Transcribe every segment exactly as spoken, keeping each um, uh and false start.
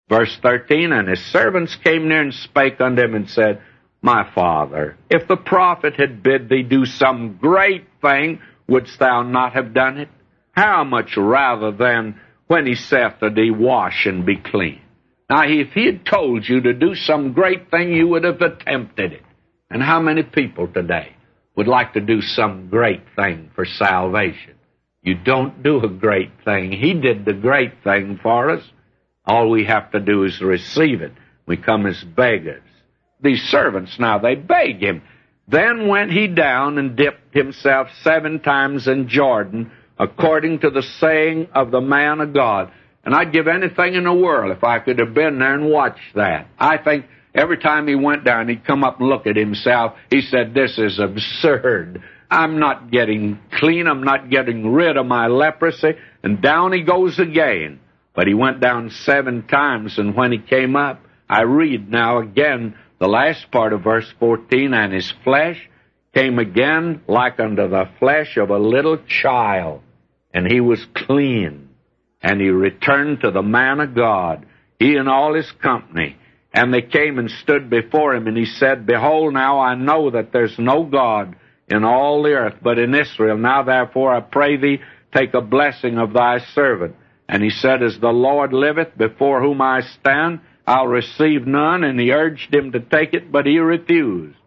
Verse thirteen, and his servants came near and spake unto him and said, My father, if the prophet had bid thee do some great thing, wouldst thou not have done it? How much rather then when he saith to thee, Wash and be clean? Now, if he had told you to do some great thing, you would have attempted it. And how many people today would like to do some great thing for salvation? You don't do a great thing. He did the great thing for us. All we have to do is receive it. We come as beggars. These servants now, they beg him. Then went he down and dipped himself seven times in Jordan, according to the saying of the man of God. And I'd give anything in the world if I could have been there and watched that. I think every time he went down, he'd come up and look at himself. He said, this is absurd. I'm not getting clean. I'm not getting rid of my leprosy. And down he goes again. But he went down seven times, and when he came up, I read now again the last part of verse fourteen, and his flesh came again like unto the flesh of a little child, and he was clean. And he returned to the man of God, he and all his company. And they came and stood before him, and he said, Behold, now I know that there's no God in all the earth but in Israel. Now therefore I pray thee, take a blessing of thy servant. And he said, As the Lord liveth, before whom I stand, I'll receive none. And he urged him to take it, but he refused.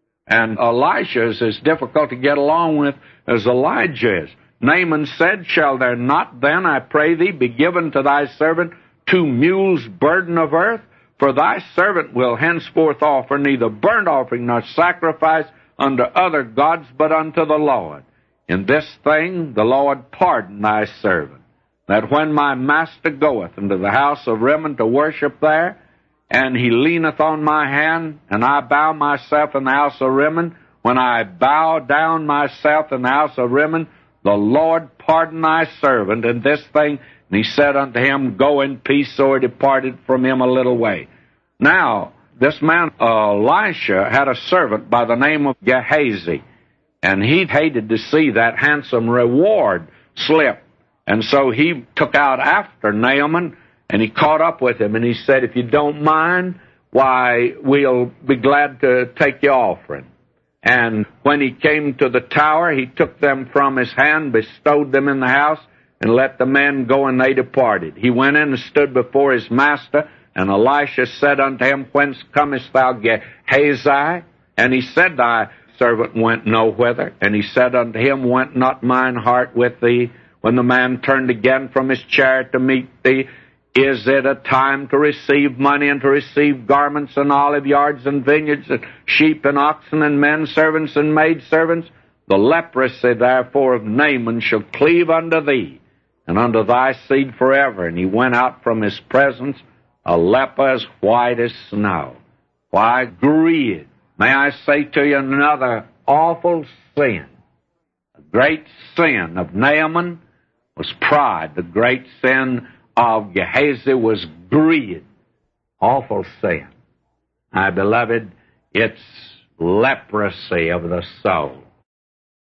And Elisha is as difficult to get along with as Elijah is. Naaman said, Shall there not then, I pray thee, be given to thy servant two mules' burden of earth? For thy servant will henceforth offer neither burnt offering nor sacrifice unto other gods, but unto the Lord. In this thing the Lord pardon thy servant, that when my master goeth into the house of Rimmon to worship there, and he leaneth on my hand, and I bow myself in the house of Rimmon, when I bow down myself in the house of Rimmon, the Lord pardon thy servant in this thing. And he said unto him, Go in peace. So he departed from him a little way. Now, this man, Elisha, had a servant by the name of Gehazi, and he hated to see that handsome reward slip. And so he took out after Naaman, and he caught up with him, and he said, If you don't mind, why, we'll be glad to take your offering. And when he came to the tower, he took them from his hand, bestowed them in the house, and let the men go, and they departed. He went in and stood before his master, and Elisha said unto him, Whence comest thou, Gehazi? And he said, Thy servant went nowhither. And he said unto him, Went not mine heart with thee, when the man turned again from his chariot to meet thee? Is it a time to receive money and to receive garments and olive yards and vineyards and sheep and oxen and men servants and maid servants? The leprosy therefore of Naaman shall cleave unto thee and unto thy seed forever. And he went out from his presence a leper as white as snow. Why, greed, may I say to you, another awful sin. The great sin of Naaman was pride. The great sin of Gehazi was greed. Awful sin. My beloved, it's leprosy of the soul.